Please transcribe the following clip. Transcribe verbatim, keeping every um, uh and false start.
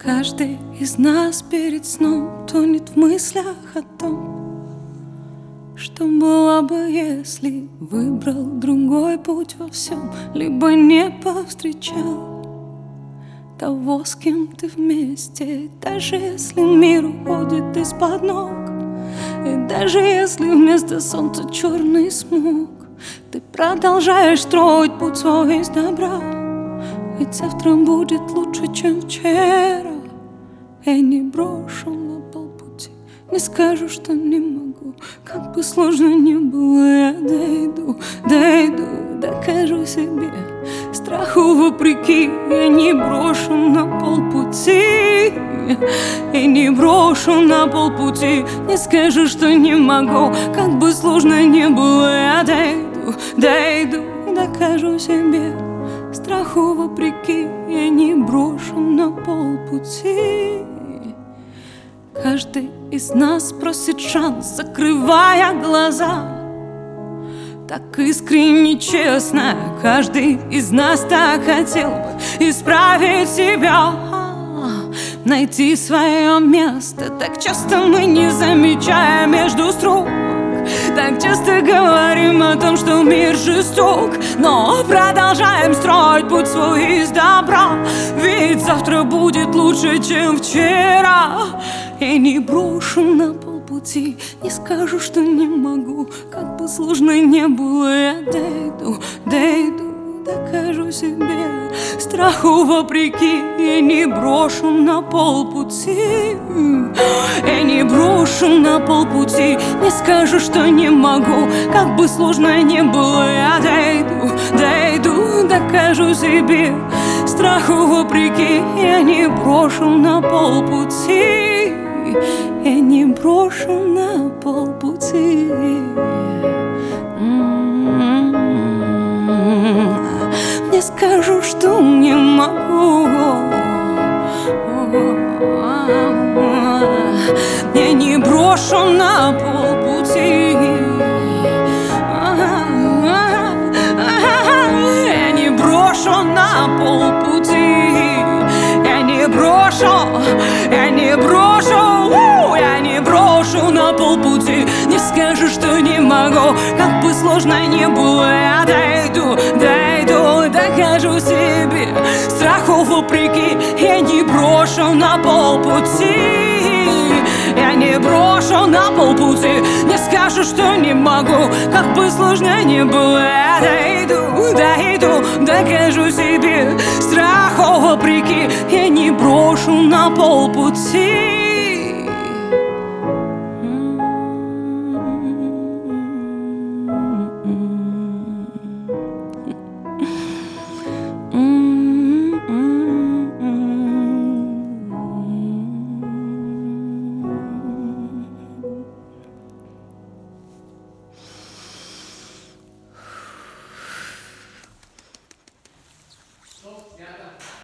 Каждый из нас перед сном тонет в мыслях о том, что было бы, если выбрал другой путь во всем, либо не повстречал того, с кем ты вместе. Даже если мир уходит из-под ног, и даже если вместо солнца черный смог, ты продолжаешь строить путь свой из добра. Ведь завтра будет лучше, чем вчера. Я не брошу на полпути, не скажу, что не могу. Как бы сложно ни было, я дойду, дойду, докажу себе. Страху вопреки я не брошу на полпути. Я не брошу на полпути, не скажу, что не могу. Как бы сложно ни было, я дойду, дойду, докажу себе. Страху вопреки я не брошу на полпути. Каждый из нас просит шанс, закрывая глаза. Так искренне, честно, каждый из нас так хотел бы исправить себя, найти свое место. Так часто мы не замечаем между строк, так часто говорим о том, что мир жесток, но продолжаем строить путь свой из добра. Ведь завтра будет лучше, чем вчера. Я не брошу на полпути, не скажу, что не могу. Как бы сложно ни было, я дойду, дойду, докажу себе. Страху вопреки я не брошу на полпути. Я не брошу на полпути, не скажу, что не могу. Как бы сложно ни было, я дойду, дойду, докажу себе. Страху вопреки я не брошу на полпути. Я не брошу на полпути. Не скажу, что не могу. Я не брошу на полпути. Я не брошу на полпути. Я не брошу, я не брошу, я не брошу на полпути. Не скажу, что не могу. Как бы сложно ни было, я дойду, дойду, докажу себе. Страху вопреки я не брошу на полпути. Я не брошу на полпути, не скажу, что не могу. Как бы сложно ни было, я дойду, дойду, докажу себе. Страху вопреки я не брошу на полпути.